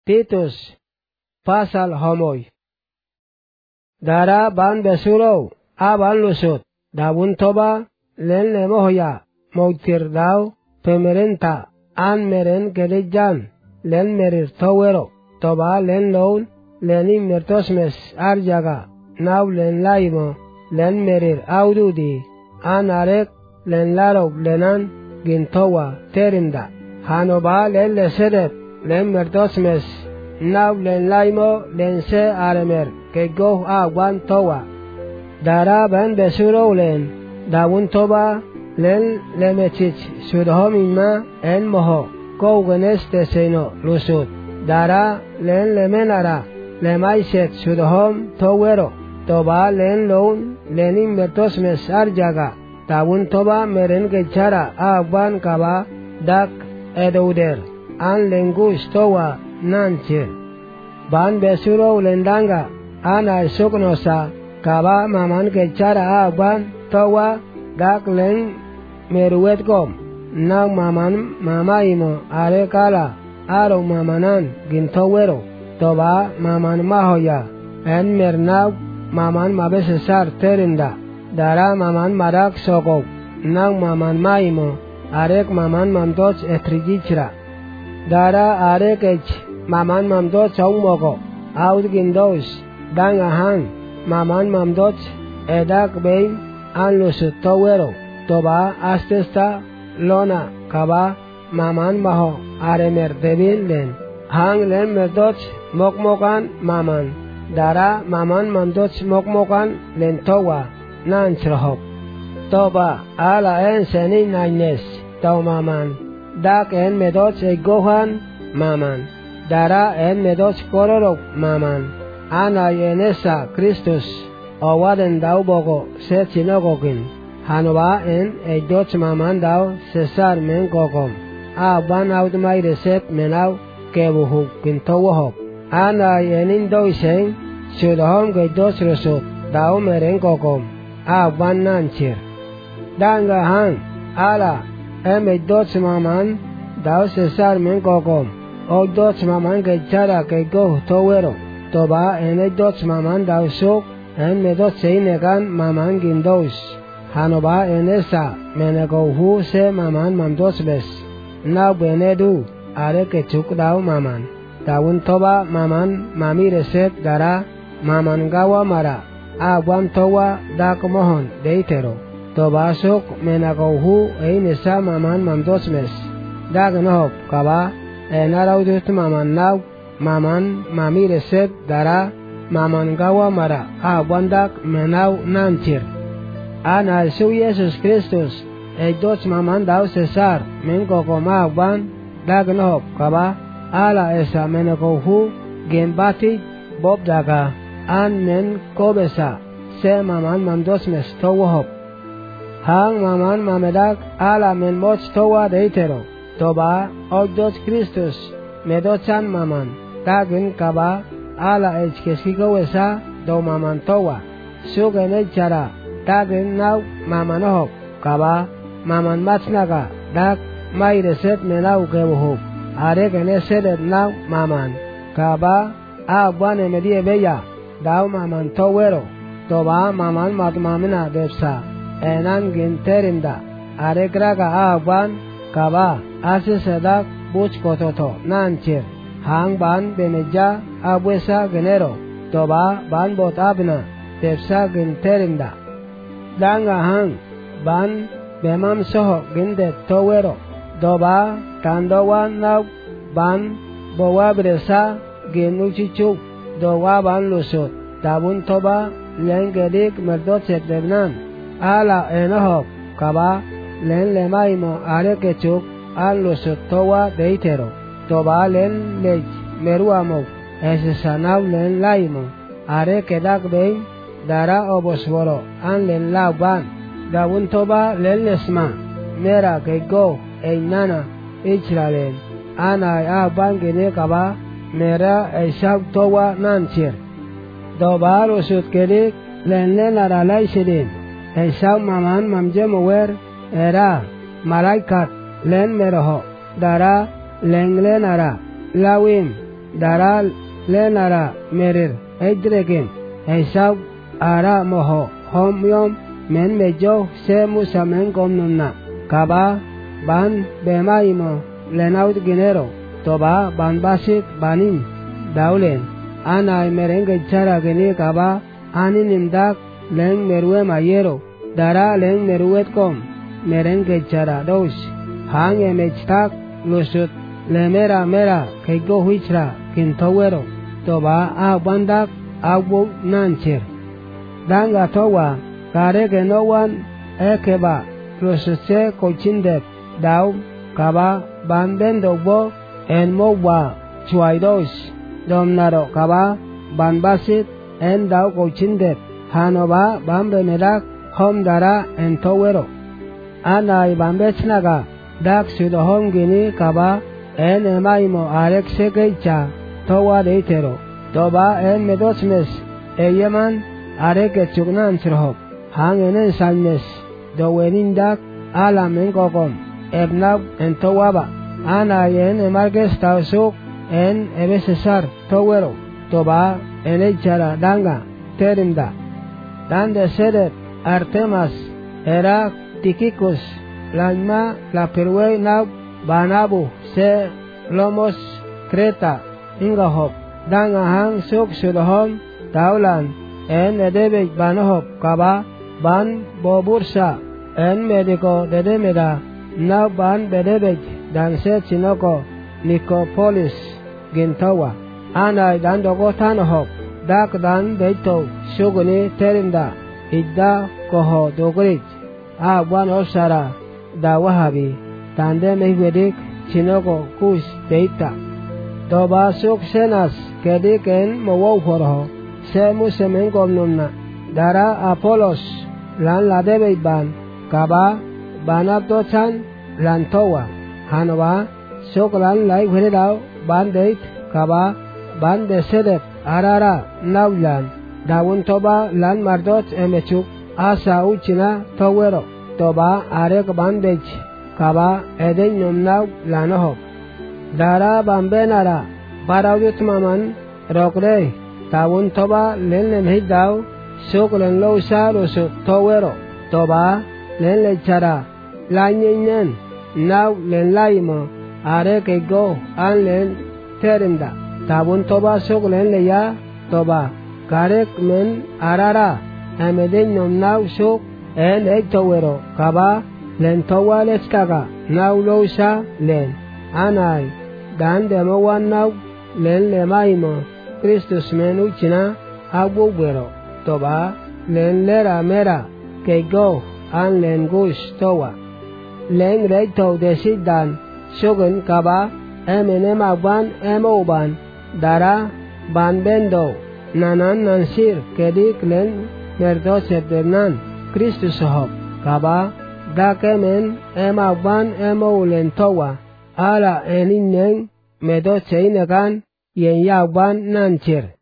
Titus pasal homoy. Dara ban besuro aban lusut dawun toba len lemohya moutir daw pemerenta an meren gelijan len merir towero toba len loun lenin mertosmes arjaga naw len laimo len merir aududi an arek len larok lenan gintowa terinda hanoba len lesedep len mertosmes naw len laimo len se aremer kego awan towa dara ban besuro len dawun toba len lemechich sudhom inma en moho kougenes teseno lusut dara len lemenara lemaiset sudhom towero toba len loun lenin mertosmes arjaga dawun toba meren gechara awan kaba dak edouder an lengus towa nanchir ban besuro lendanga ana suknosa kaba maman gechara awan towa dak len meruet gom nang maman mamaimo are kala aro mamanan gintowero toba maman mahoya en mernaw maman mabesesar terinda dara maman marak sokok nang maman maimo arek maman mamdoch etrigichra dara arek ech maman mamdoch aumoko aud gindos dang ahan maman mamdoch edak beim an lusut towero toba astesta lona kaba maman maho aremer debil len hang len merdoch mokmokan maman dara maman mamdoch mokmokan len towa nanchrohok toba ala en senin naines taw maman dak en medoch egohan maman dara en medoch kororok maman ana yenesa Kristus awaden daw bogo se chinogokin hanoba en eidoch maman daw cesar men kokom aban aud mai reset menaw kebuhuk kintowohok ana yenin doisen sudhom geidoch resut daw meren kokom aban nanchir danga han ala em eidoch maman daw cesar men kokom oidoch maman gechara keigoh towero toba en eidoch maman daw suk en medoch seinegan maman gindos hanoba enesa menegohu se maman mamdosbes naw benedu are kechuk daw maman dawun toba maman mami reset dara maman gawa mara awan towa dak mohon deitero toba sok menegohu einesa maman mamdosbes dak nohop kaba enaraudut maman naw maman mami reset dara maman gawa mara awan dak menaw nanchir ana su Jesus Kristus eidoch maman daw cesar men kokoma wan dagnop kaba ala esa menekohu gembati bob daga an men kobesa se maman mamdosmes towohop hang maman mamedak ala men moch towa deitero toba oidoch Kristus medochan maman dagin kaba ala echkesigo esa do maman towa sugen echara dagin naw mamanohok kaba maman matsnaga dak mai reset menaw kebuhuk are genesedet naw maman kaba awan emedie beya daw maman towero toba maman matmamina depsa enan ginterinda are graga awan kaba ase sedak buch kototo nanchir hang ban bemeja abwesa genero toba ban botabna depsa ginterinda danga hang ban bemam soho ginde towero doba tandowa naw ban bowa bresa genuchichu dowa ban lusut tabun toba lengedik merdochet debnan ala enohok kaba len lemaimo are kechuk al lusut towa deitero toba len lech meruamok esesanaw len laimo are kedak beim dara obosboro an len laban dawun toba len lesma mera kego einana Israel ana aban gene kaba mera eisab towa nanchir doba rusut kedik len aralai sidin eisab maman mamje mower era malaikat len meroho dara len ara lawim dara lenara merir eidregen Esau ara moho homyom men mejo se Musa men komnunna kaba ban bemaimo lenaut ginero toba ban basit banin daulen anai merenge cara geni kaba anin imdak leng merue mayero dara leng meruet kom merenge cara dos hang emechtak lusut lemera mera keigo huichra kintowero toba a bandak abu nancher danga towa kare genowan ekeba lusutse kochindep dau kaba ban bendogbo en mowa chuaidos domnaro kaba ban basit en dau kochindep hanoba ban bemedak hom dara en towero anai ban bechnaga dak sudohom gini kaba en emaimo arek sekeicha towa deitero toba en medosmes eyeman arek echugnan sirhop hangenen salmes dowenindak alamen kokom ebnab en towaba anai en emarges tausuk en ebesesar towero toba en echara danga terimda dande sedet Artemas era Tikikus Lama la perwe nab banabu se lomos Kreta ingahop danga hang suk sudohom taulan en edebek banohop kaba ban bobursa en mediko dedemeda nab ban bedebek dan se chinoko Nicopolis gintawa anai dan dogo tanohop dak dan beito suguni terinda idda koho dogrij wan osara da wahabi tande mehwedik chinoko kus deita doba suk senas kediken mowow horho semu semen komnumna dara Apolos lan ladebe ban kaba banab dochan lan towa hanwa suk lan lai hwedaw ban deit kaba ban desedet arara nawlan dawun toba lan mardot emechuk asa uchina towero toba arek bandej kaba eden nyumnaw lanoho dara bambenara barawit maman rokre tawun toba lenlen hidaw suklen lousa rusu towero toba lenle chara lanyinen naw len laimo arek ego anlen terinda tawun toba suklen leya toba karek men arara ameden nyumnaw suk en towero kaba len towa leskaga naw lousa len anai dan demowan naw len lemaimo Kristus men uchina agbubwero toba len lera mera keigo an len gush towa len reito desidan sugun kaba emenem agban emoban dara ban bendo nanan nansir kedik len merdosep dernan Kristus hop kaba dakemen emagban emoulen towa ala eninen medocheinegan yen yagban nancher